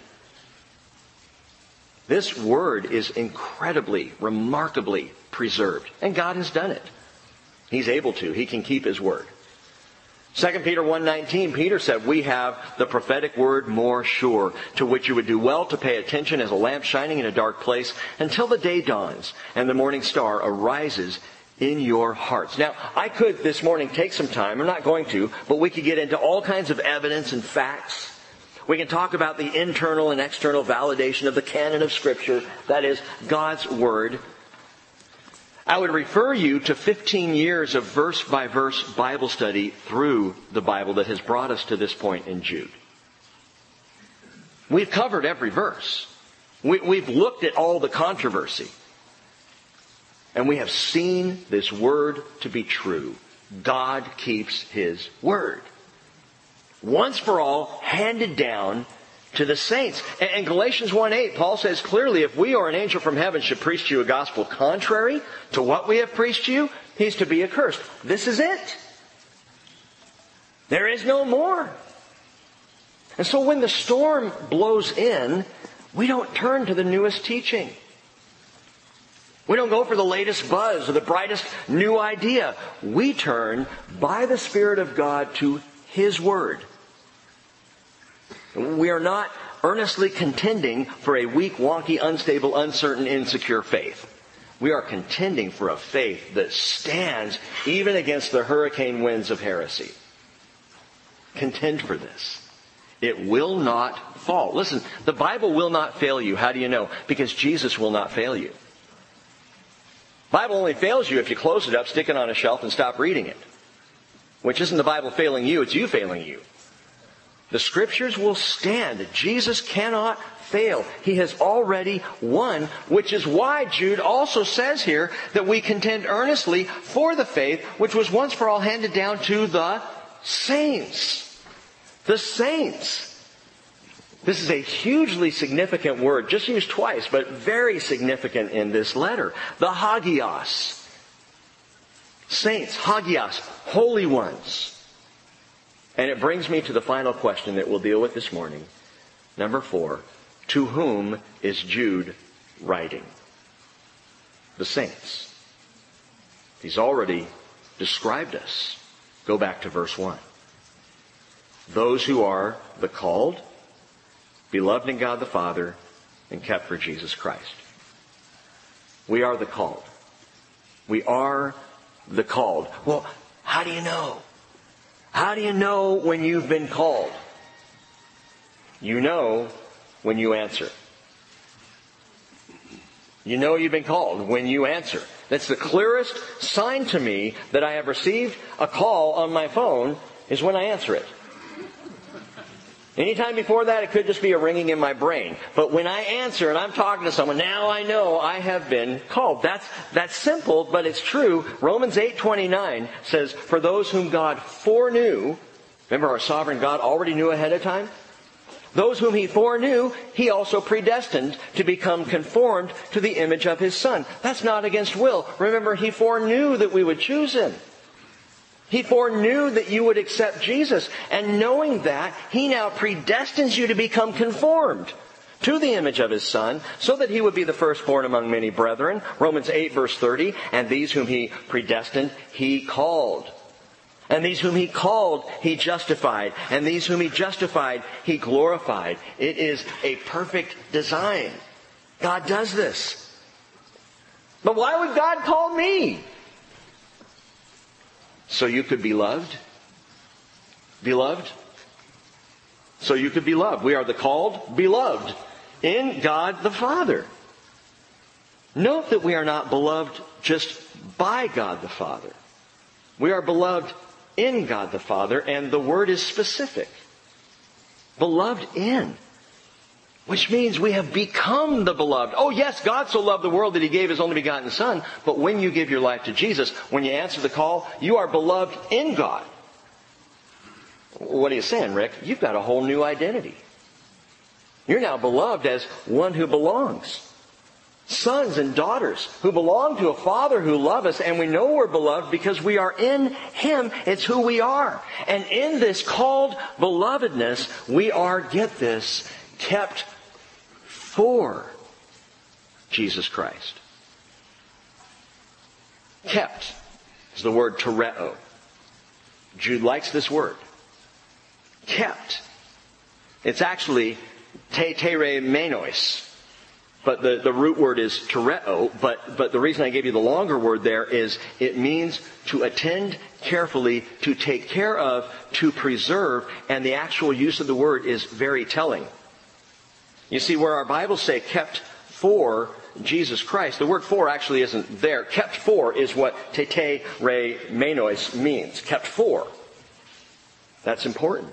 This Word is incredibly, remarkably preserved. And God has done it. He's able to. He can keep His Word. Second Peter one nineteen, Peter said, we have the prophetic word more sure, to which you would do well to pay attention as a lamp shining in a dark place until the day dawns and the morning star arises in your hearts. Now, I could this morning take some time. I'm not going to, but we could get into all kinds of evidence and facts. We can talk about the internal and external validation of the canon of Scripture, that is, God's Word. I would refer you to fifteen years of verse-by-verse Bible study through the Bible that has brought us to this point in Jude. We've covered every verse. We, we've looked at all the controversy. And we have seen this Word to be true. God keeps His Word. Once for all, handed down to the saints. And Galatians one eight, Paul says clearly, if we or an angel from heaven should preach to you a gospel contrary to what we have preached to you, he's to be accursed. This is it. There is no more. And so when the storm blows in, we don't turn to the newest teaching. We don't go for the latest buzz or the brightest new idea. We turn by the Spirit of God to His Word. We are not earnestly contending for a weak, wonky, unstable, uncertain, insecure faith. We are contending for a faith that stands even against the hurricane winds of heresy. Contend for this. It will not fall. Listen, the Bible will not fail you. How do you know? Because Jesus will not fail you. The Bible only fails you if you close it up, stick it on a shelf, and stop reading it. Which isn't the Bible failing you, it's you failing you. The Scriptures will stand. Jesus cannot fail. He has already won, which is why Jude also says here that we contend earnestly for the faith which was once for all handed down to the saints. The saints. This is a hugely significant word, just used twice, but very significant in this letter. The Hagios. Saints, Hagios, holy ones. And it brings me to the final question that we'll deal with this morning. Number four, to whom is Jude writing? The saints. He's already described us. Go back to verse one. Those who are the called, beloved in God the Father, and kept for Jesus Christ. We are the called. We are the called. Well, how do you know? How do you know when you've been called? You know when you answer. You know you've been called when you answer. That's the clearest sign to me that I have received a call on my phone is when I answer it. Anytime before that, it could just be a ringing in my brain. But when I answer and I'm talking to someone, now I know I have been called. That's, that's simple, but it's true. Romans eight twenty-nine says, for those whom God foreknew, remember our sovereign God already knew ahead of time? Those whom He foreknew, He also predestined to become conformed to the image of His Son. That's not against will. Remember, He foreknew that we would choose Him. He foreknew that you would accept Jesus. And knowing that, He now predestines you to become conformed to the image of His Son, so that He would be the firstborn among many brethren. Romans eight verse thirty, and these whom He predestined, He called. And these whom He called, He justified. And these whom He justified, He glorified. It is a perfect design. God does this. But why would God call me? So you could be loved? Beloved? So you could be loved. We are the called, beloved in God the Father. Note that we are not beloved just by God the Father. We are beloved in God the Father, and the word is specific. Beloved in. Which means we have become the beloved. Oh yes, God so loved the world that He gave His only begotten Son. But when you give your life to Jesus, when you answer the call, you are beloved in God. What are you saying, Rick? You've got a whole new identity. You're now beloved as one who belongs. Sons and daughters who belong to a Father who loves us, and we know we're beloved because we are in Him. It's who we are. And in this called belovedness, we are, get this, kept for Jesus Christ. Kept is the word tereo. Jude likes this word. Kept. It's actually te tere menos. But the, the root word is tereo. But, but the reason I gave you the longer word there is it means to attend carefully, to take care of, to preserve. And the actual use of the word is very telling. You see, where our Bibles say kept for Jesus Christ, the word for actually isn't there. Kept for is what te te re menos means. Kept for. That's important.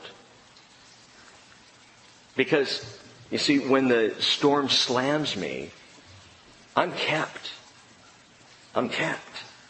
Because, you see, when the storm slams me, I'm kept. I'm kept.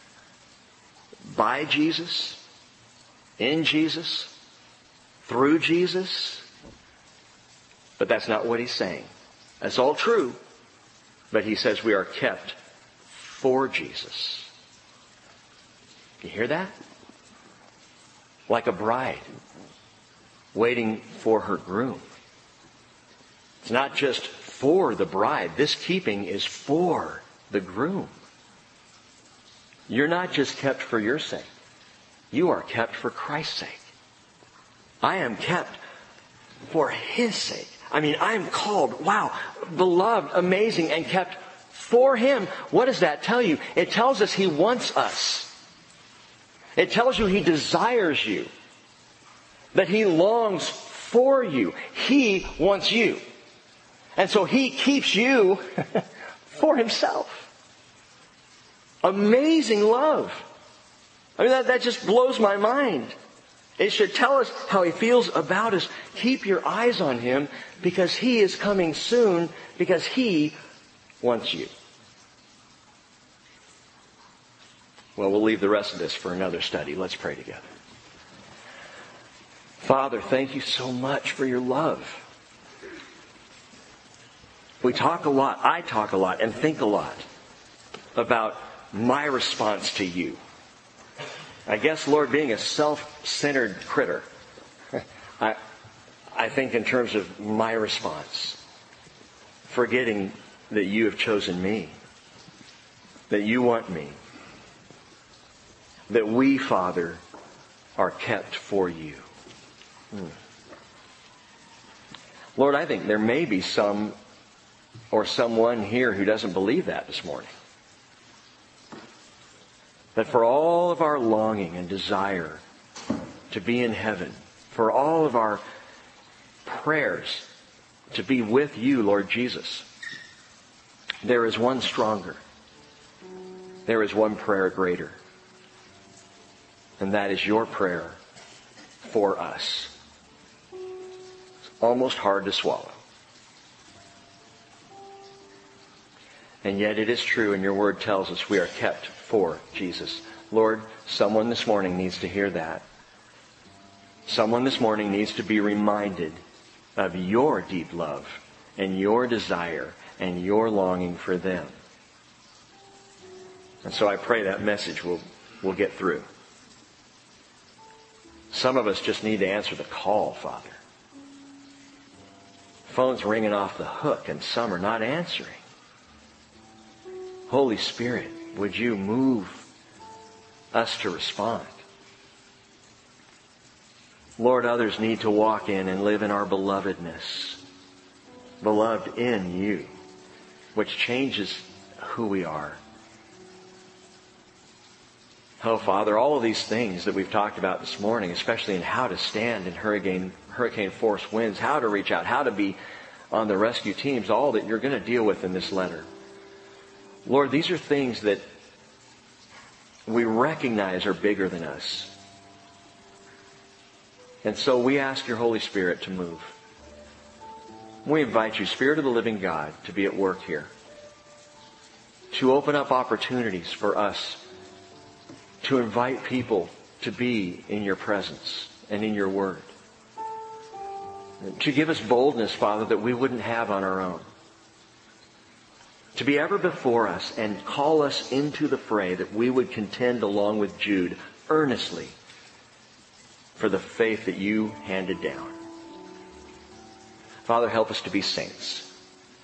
By Jesus, in Jesus, through Jesus. But that's not what He's saying. That's all true. But He says we are kept for Jesus. You hear that? Like a bride waiting for her groom. It's not just for the bride. This keeping is for the groom. You're not just kept for your sake. You are kept for Christ's sake. I am kept for His sake. I mean, I'm called, wow, beloved, amazing, and kept for Him. What does that tell you? It tells us He wants us. It tells you He desires you. That He longs for you. He wants you. And so He keeps you for Himself. Amazing love. I mean, that, that just blows my mind. It should tell us how He feels about us. Keep your eyes on Him because He is coming soon, because He wants you. Well, we'll leave the rest of this for another study. Let's pray together. Father, thank You so much for Your love. We talk a lot, I talk a lot, and think a lot about my response to You. I guess, Lord, being a self-centered critter, I, I think in terms of my response, forgetting that You have chosen me, that You want me, that we, Father, are kept for You. Hmm. Lord, I think there may be some or someone here who doesn't believe that this morning. That for all of our longing and desire to be in heaven, for all of our prayers to be with You, Lord Jesus, there is one stronger. There is one prayer greater. And that is your prayer for us. It's almost hard to swallow. And yet it is true, and your word tells us we are kept for Jesus. Lord, someone this morning needs to hear that. Someone this morning needs to be reminded of your deep love and your desire and your longing for them. And so I pray that message will, will get through. Some of us just need to answer the call, Father. Phone's ringing off the hook and some are not answering. Holy Spirit, would you move us to respond? Lord, others need to walk in and live in our belovedness. Beloved in you, which changes who we are. Oh, Father, all of these things that we've talked about this morning, especially in how to stand in hurricane, hurricane force winds, how to reach out, how to be on the rescue teams, all that you're going to deal with in this letter. Lord, these are things that we recognize are bigger than us. And so we ask your Holy Spirit to move. We invite you, Spirit of the living God, to be at work here. To open up opportunities for us. To invite people to be in your presence and in your word. To give us boldness, Father, that we wouldn't have on our own. To be ever before us and call us into the fray, that we would contend along with Jude earnestly for the faith that you handed down. Father, help us to be saints.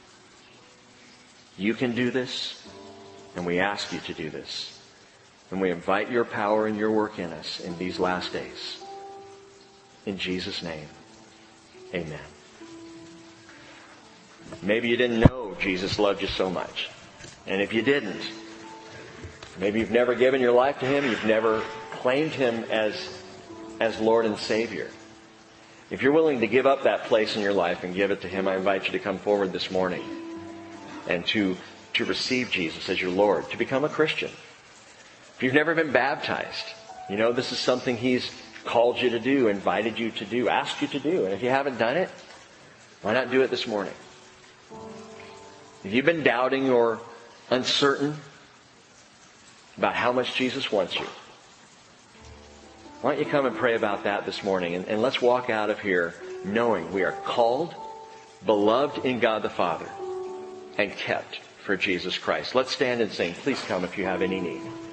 You can do this, and we ask you to do this. And we invite your power and your work in us in these last days. In Jesus' name, amen. Maybe you didn't know Jesus loved you so much. And if you didn't, maybe you've never given your life to Him. You've never claimed Him as, as Lord and Savior. If you're willing to give up that place in your life and give it to Him, I invite you to come forward this morning and to, to receive Jesus as your Lord, to become a Christian. If you've never been baptized, you know this is something He's called you to do, invited you to do, asked you to do. And if you haven't done it, why not do it this morning? If you've been doubting or uncertain about how much Jesus wants you, why don't you come and pray about that this morning? And, and let's walk out of here knowing we are called, beloved in God the Father, and kept for Jesus Christ. Let's stand and sing. Please come if you have any need.